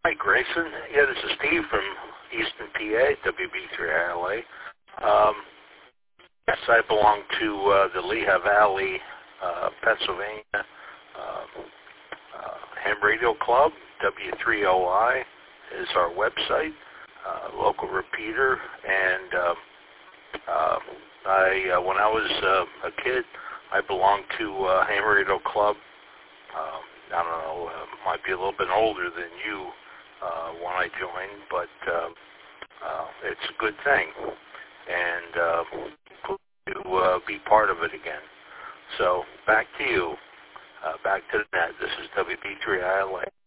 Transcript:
Hi, Grayson. Yeah, this is Steve from Easton, PA, WB3ILA. Yes, I belong to the Lehigh Valley, Pennsylvania Ham Radio Club. W3OI is our website, local repeater. And when I was a kid, I belonged to Ham Radio Club. I don't know, might be a little bit older than you when I joined, but it's a good thing, and to be part of it again. So back to you, back to the net. This is WB3ILA.